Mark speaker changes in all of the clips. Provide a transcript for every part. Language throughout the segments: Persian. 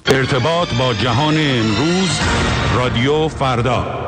Speaker 1: ارتباط با جهان امروز، رادیو فردا.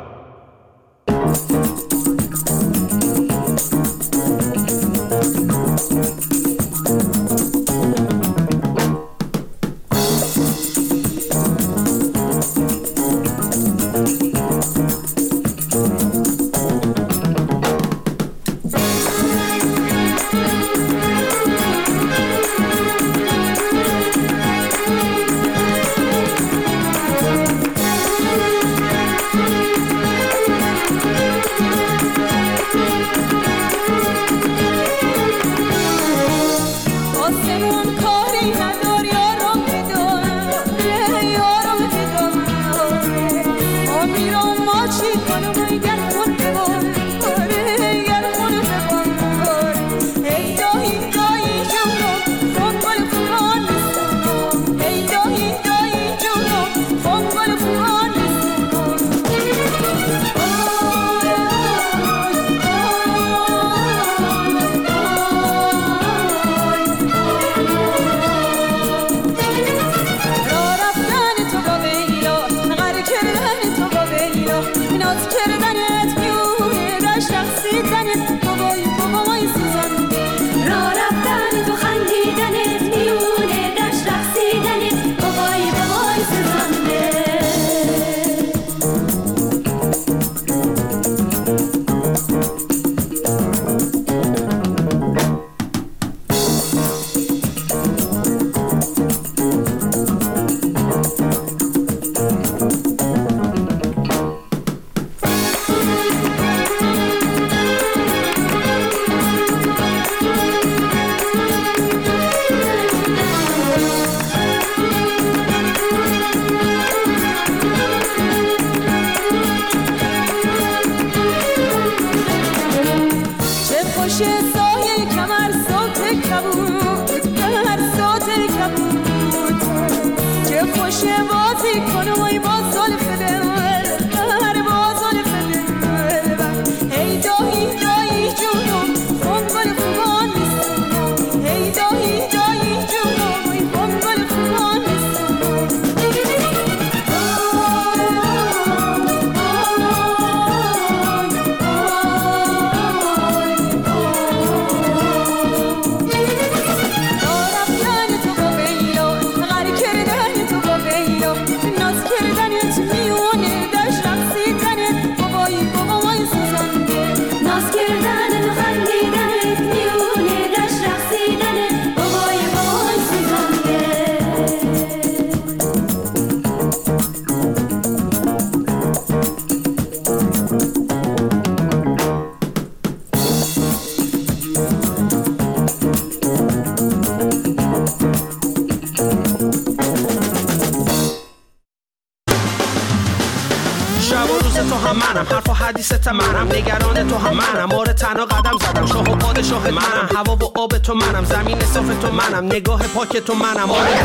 Speaker 2: منم نگران تو هم منم آره تنها قدم زدم شاه و پادشاه منم هوا و آب تو منم زمین صاف تو منم نگاه پاک تو منم آره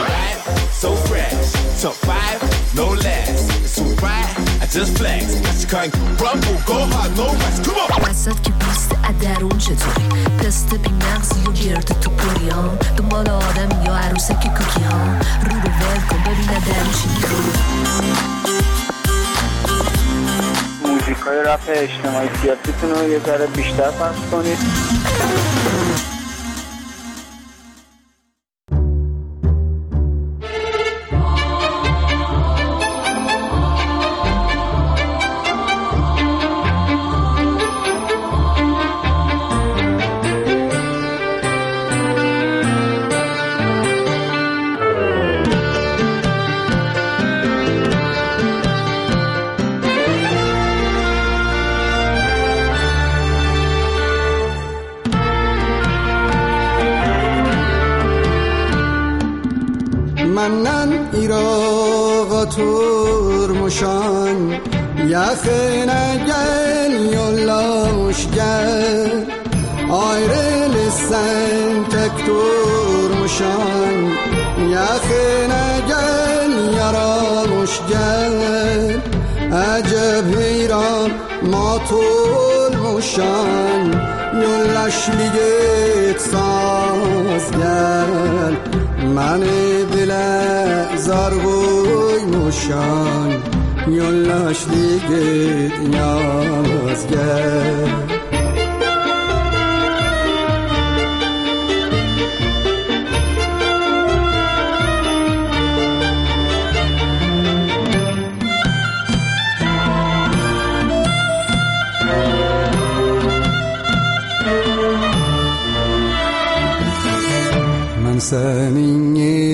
Speaker 3: so fresh top 5 no less so right I just flex I can't rumble go hard no rest come on
Speaker 4: وسط که بیست ادرون چطوری پسته بی مغزی و گرد تو پریان دنبال آدم یا عروسک کوکی ها رو رو ول کن ببین ادرون چی
Speaker 5: موزیکای رپ اجتماعی سیاسیتون رو یه ذره بیشتر پخش کنید.
Speaker 6: منن ایراغا ترمشان yakinen yollamışken ayrılırsan tek durmuşan yakine gel yaramışken acep heyran matulmuşan yollaş ligit saz gel Mani bile zar koymuşan Yollaşlı git yalnız gel senin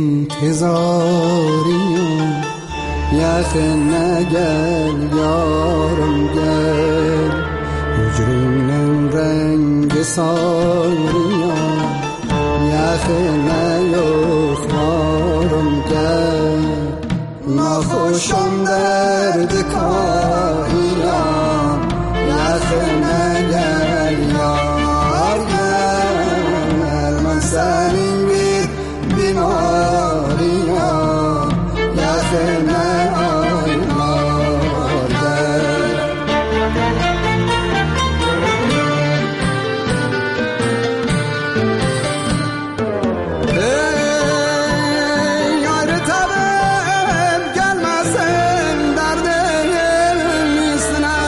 Speaker 6: intizarıyım Yakına gel yarım gel Hücrünün rengi sarıyım Yakına yok yarım gel Nahoşum derdi kayıram Yakına gel yar gel Ben senin Maria, yakına aylar gel Ey ayrı tabim gelmesin derdim üstüne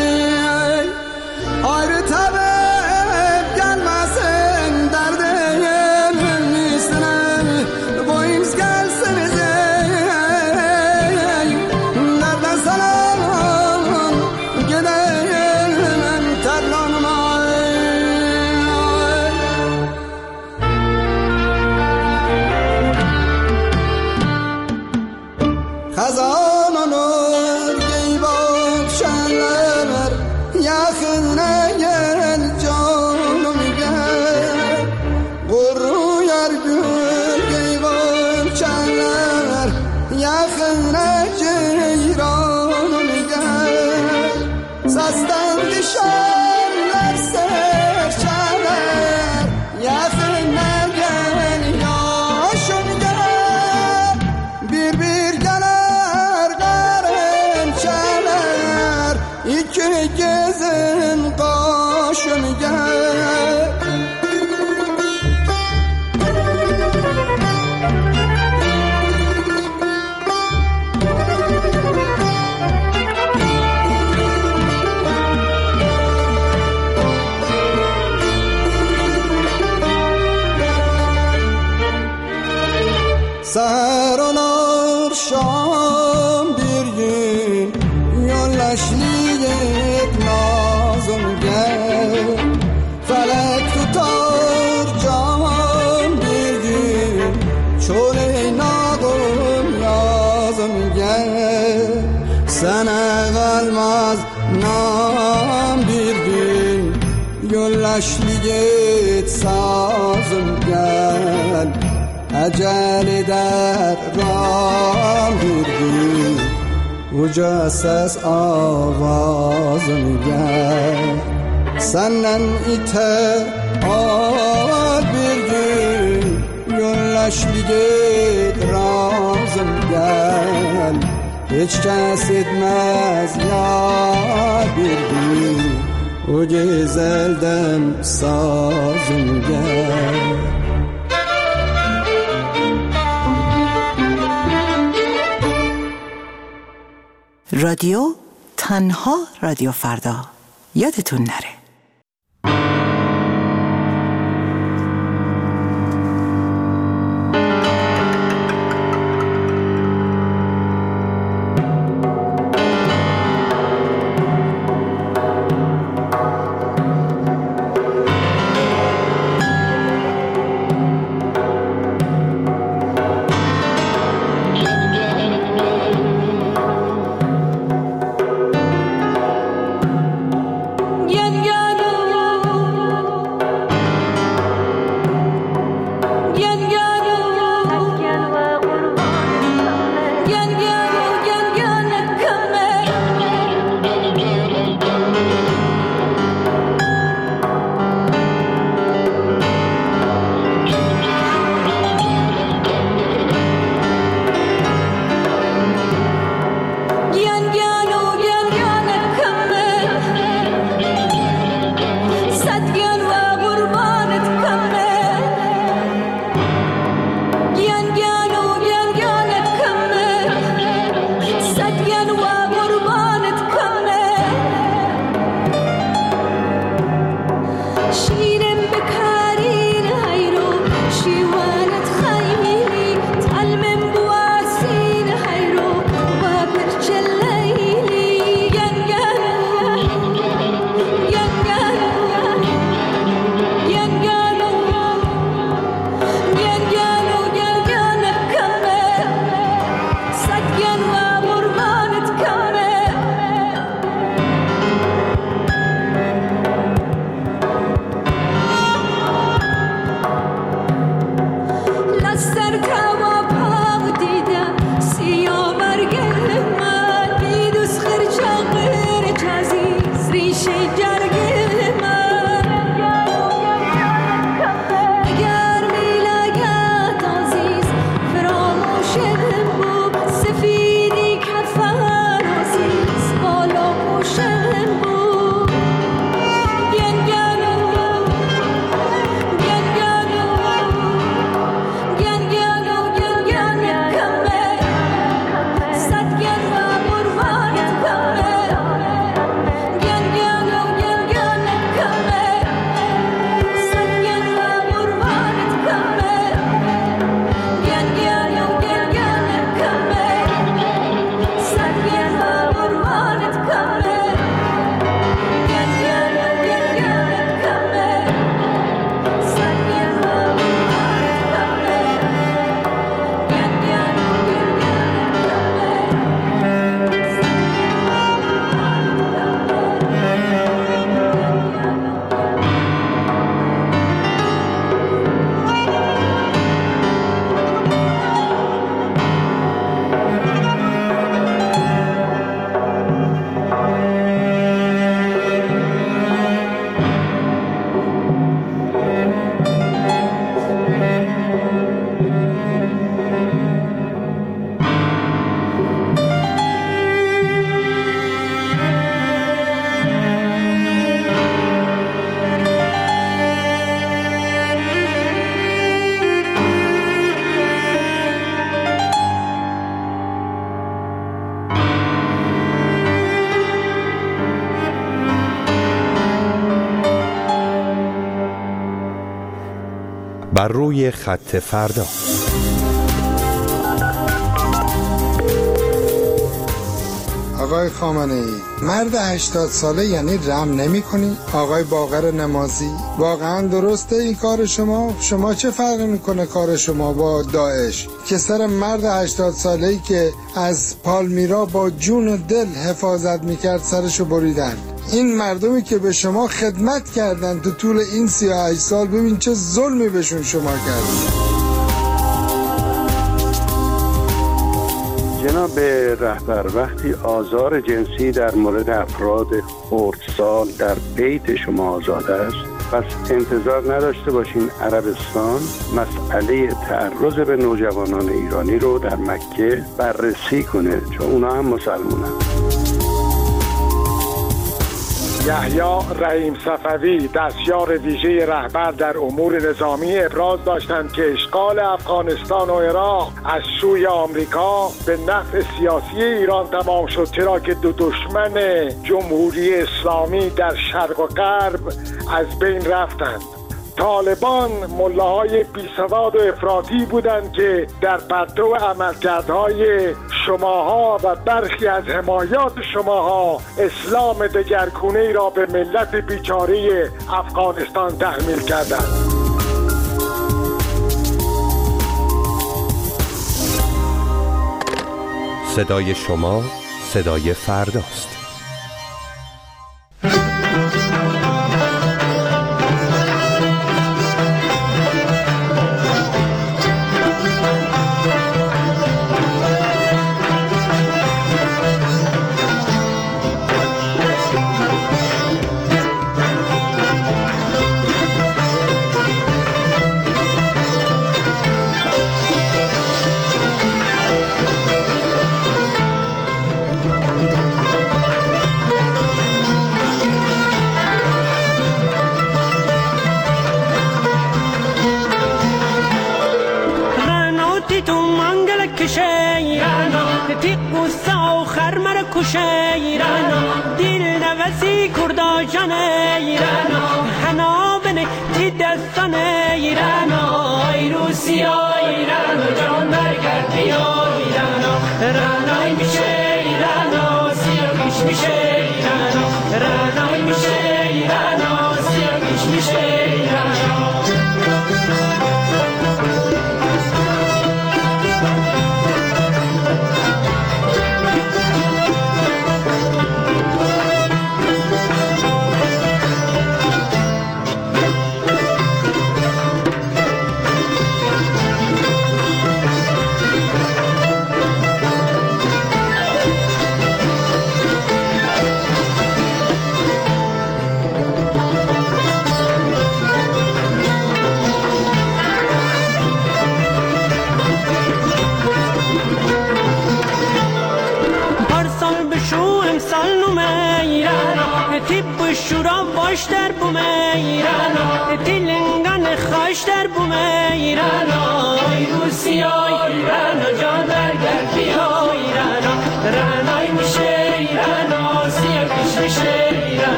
Speaker 6: Ayrı tabim gelmesin derdim üstüne Boyunuz gelseniz nereden salam gidelim terlanıma Kazan olur geybat şenler yakına gel canım gel Vuru yer gül geybat şenler yakına ceyranım gel Sazdan düşenler serçeler yakına gel yaşım gel Bir gelir garınçeler iki gezin kaşım gel Seher olur şam bir gün Yollaşlıyık nazım gel Felek tutar can bir gün Çöl nadım yazım gel Sana kalmaz nam bir gün Yollaşlıyık sazım gel Ecel eder ram bir gün Uca ses avazım gel Senden ite al bir gün Yollaşlı git razım gel Hiç kes etmez yar bir gün O güzelden sazım gel
Speaker 7: رادیو تنها رادیو فردا یادتون نره
Speaker 8: Yen بر روی خط فردا.
Speaker 9: آقای خامنه‌ای، مرد 80 ساله یعنی رم نمی کنی؟ آقای باقر نمازی، واقعا درسته این کار شما؟ شما چه فرقی میکنه کار شما با داعش که سر مرد 80 ساله‌ای که از پالمیرا با جون و دل حفاظت میکرد سرشو بریدن؟ این مردمی که به شما خدمت کردن تو طول این 38 سال، ببین چه ظلمی بهشون شما کردید.
Speaker 10: جناب رهبر، وقتی آزار جنسی در مورد افراد خردسال در بیت شما آزاد است، پس انتظار نداشته باشین عربستان مسئله تعرض به نوجوانان ایرانی رو در مکه بررسی کنه، چون اونا هم مسلمانن.
Speaker 11: یحیی رحیم صفوی، دستیار ویژه رهبر در امور نظامی، ابراز داشتند که اشغال افغانستان و عراق از سوی آمریکا به نفع سیاسی ایران تمام شد، چرا که دو دشمن جمهوری اسلامی در شرق و غرب از بین رفتند. طالبان ملاهای بیسواد و افراطی بودند که در پرتو عملکردهای شماها و برخی از حمایات شماها اسلام دگرگونه‌ای را به ملت بیچاره افغانستان تحمیل کردند.
Speaker 8: صدای شما صدای فرداست.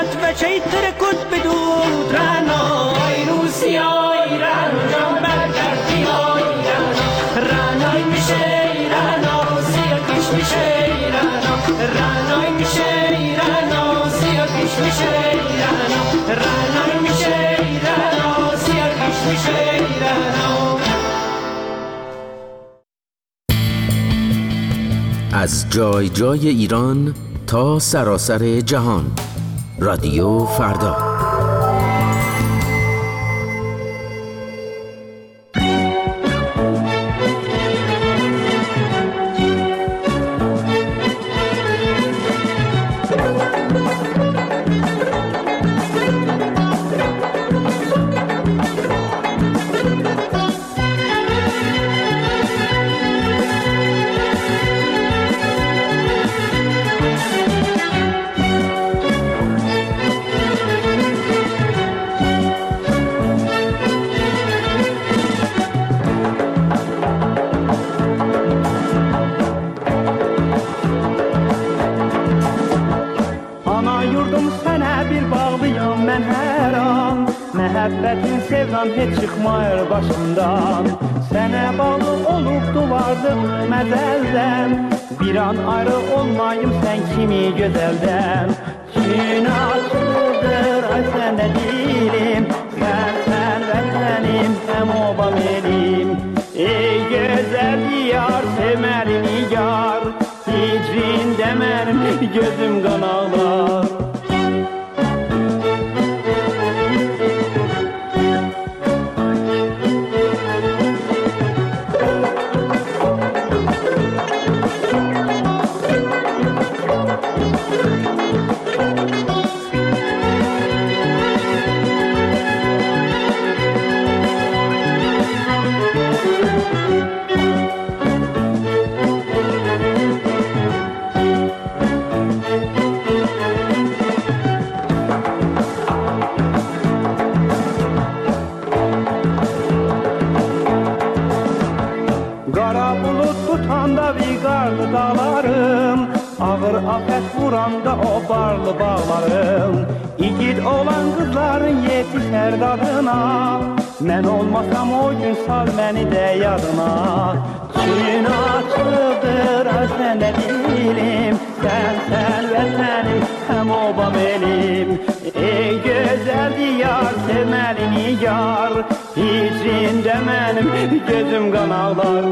Speaker 2: و چیتر کد بدود رنای روسیا ایران جان برگردی ایران رنای میشه ایران سیا کش میشه ایران رنای میشه ایران سیا کش میشه ایران رنای میشه ایران سیا کش میشه ایران.
Speaker 12: از جای جای ایران تا سراسر جهان، رادیو فردا.
Speaker 13: Məhəbbətin sevdan heç çıxmayır başımdan. Sənə bağlı olub duvardım məzəldən. Bir an ayrı olmayım sən kimi gözəldən. Gün açıldır ay səndə dilim. Sən vətənim həm obam elim. Ey gözəl diyar sevməli nigar. Hicrində mənim gözüm qan ağlar. Afət vuranda o barlı bağlarım. İgid olan qızların yetişər dadına. Mən olmasam o gün sal məni də yadına. Gün açıldır səndə dilim. Sən vətənim həm obam elim. Ey gözəl diyar sevməli nigar. Hicrində mənim gözüm qan ağlar.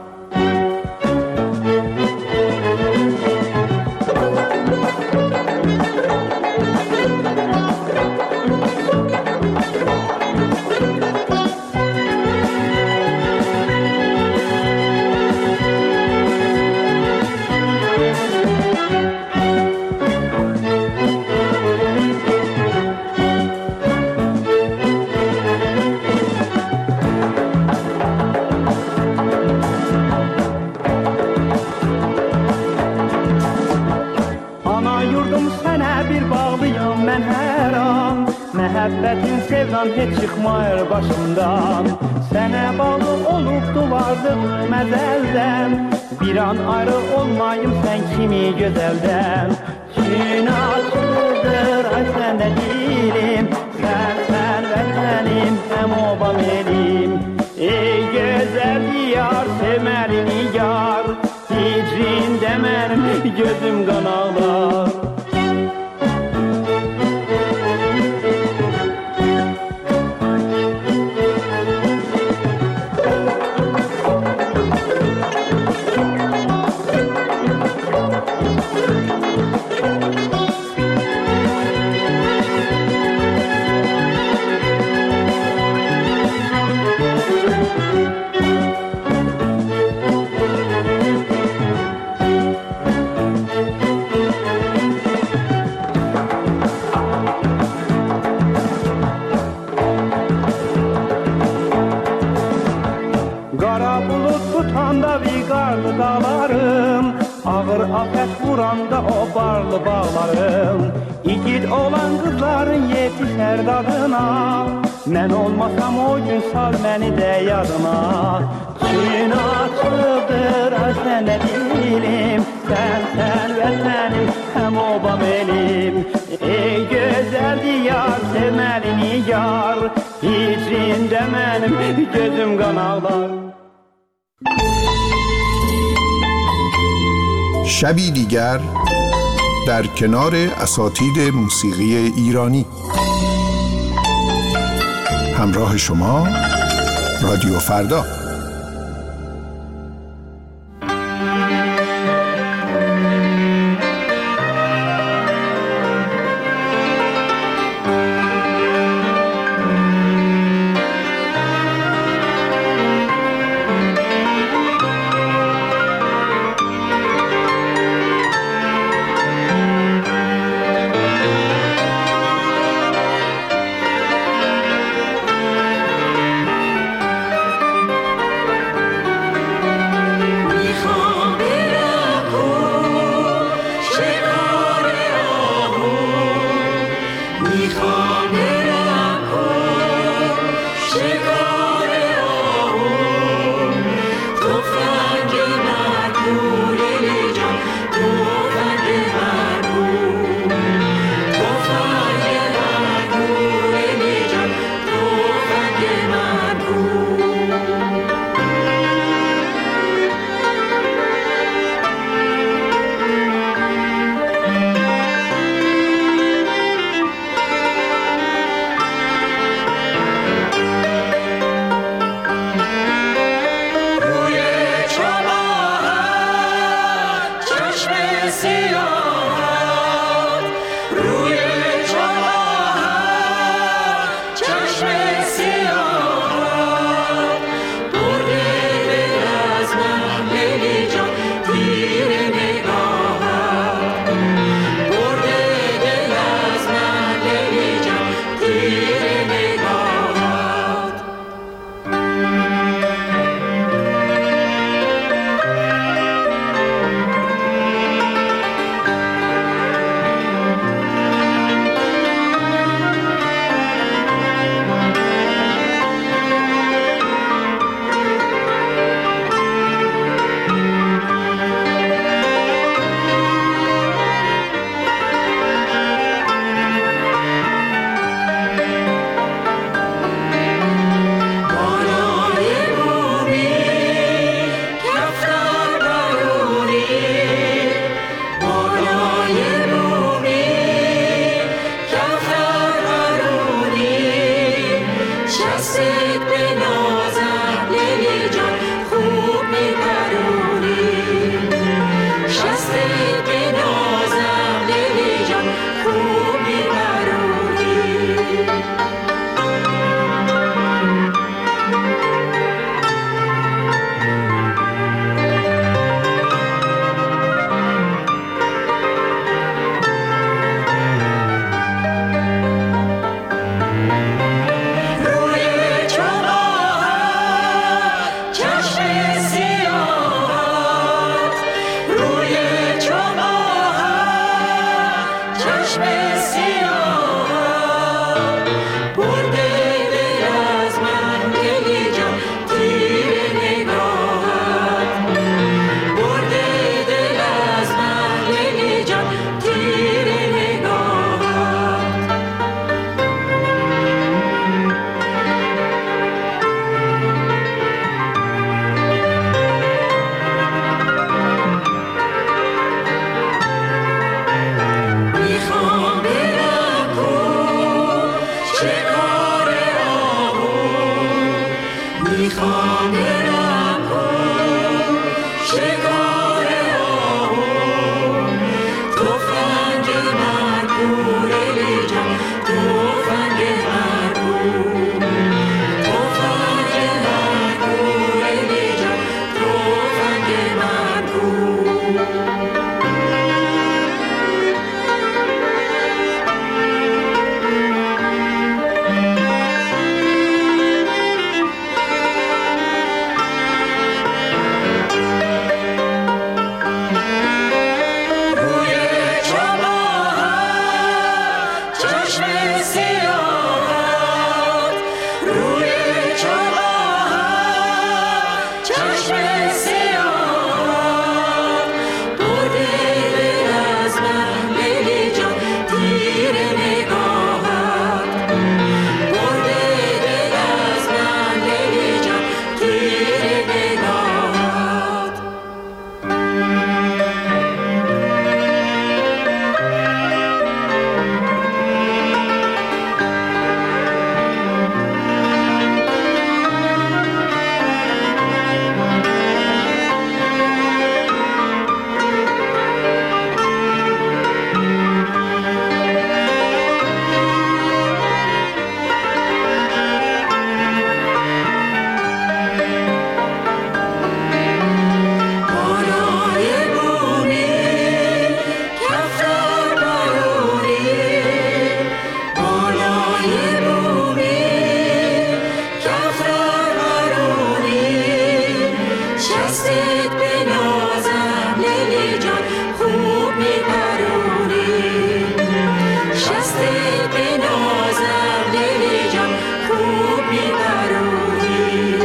Speaker 13: Məhəbbətin sevdan heç çıxmayır başımdan. Sənə bağlı olub duvardım məzəldən. Bir an ayrı olmayım sən kimi gözəldən. Gün açıldır ay səndə dilim. Sən vətənim həm obam elim. Ey gözəl diyar sevməli nigar. Hicrində mənim gözüm qan ağlar. Afət vuranda o barlı bağlarım. İgid olan qızların yetişər dadına. Mən olmasam o gün sal məni də yadına. Gün açıldır səndə dilim. Sən vətənim həm obam elim. Ey gözəl içində mənim gözüm qan ağlar.
Speaker 14: شبی دیگر در کنار اساتید موسیقی ایرانی. همراه شما رادیو فردا.
Speaker 4: میخوام برم بنازم لیلی جان خوب میپرونی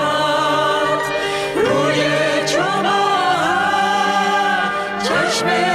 Speaker 15: چشم